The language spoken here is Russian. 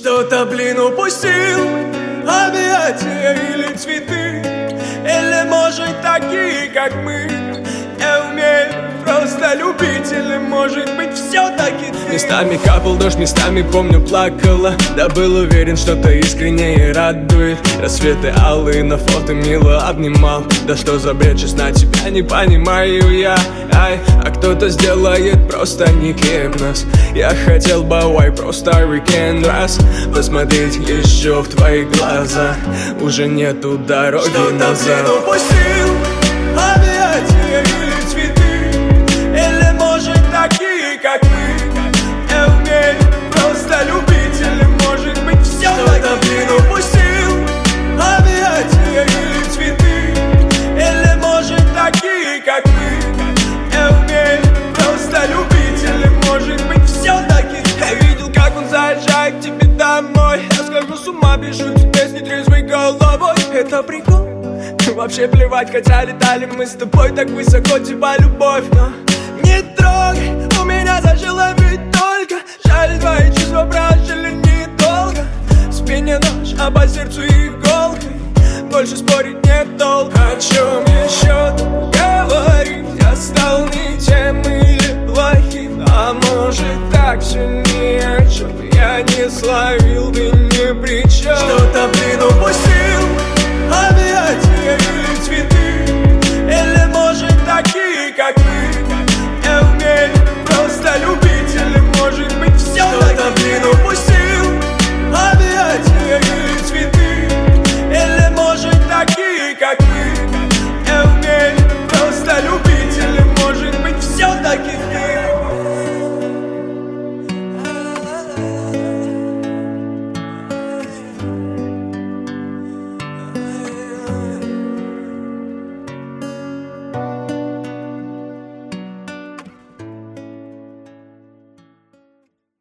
Что-то, блин, упустил, объятия или цветы, или, может, такие, как мы. Я умею просто любить, или, может быть, все-таки ты. Местами капал дождь, местами, помню, плакала. Да был уверен, что-то искреннее радует. Рассветы алые, на фото мило обнимал. Да что за бред, честно, тебя не понимаю я. Ай, а кто-то сделает просто не гипноз. Я хотел бы, ой, просто weekend раз посмотреть еще в твои глаза. Уже нету дороги назад. Что-то, блин, упустил, объятия или цветы, или, может, такие, как мы. Я умею просто любить, или, может быть, все. Что-то, блин, упустил, объятия или цветы, или, может, такие, как мы. Я умею просто любить, или, может быть, все-таки. Я видел, как он заезжает к тебе домой. Я схожу с ума, пишу тебе с нетрезвой головой. Это прикол? Вообще плевать, хотя летали мы с тобой так высоко, типа любовь. Но не трогай, у меня зажило ведь только. Жаль, твои чувства прожили недолго. В спине нож, а по сердцу иголкой. Больше спорить нет толка. О чем еще говорить? Я стал не тем или плохим. А может так все ни о чем. Я не словил, ты ни при чем. Что-то, блин, упустил,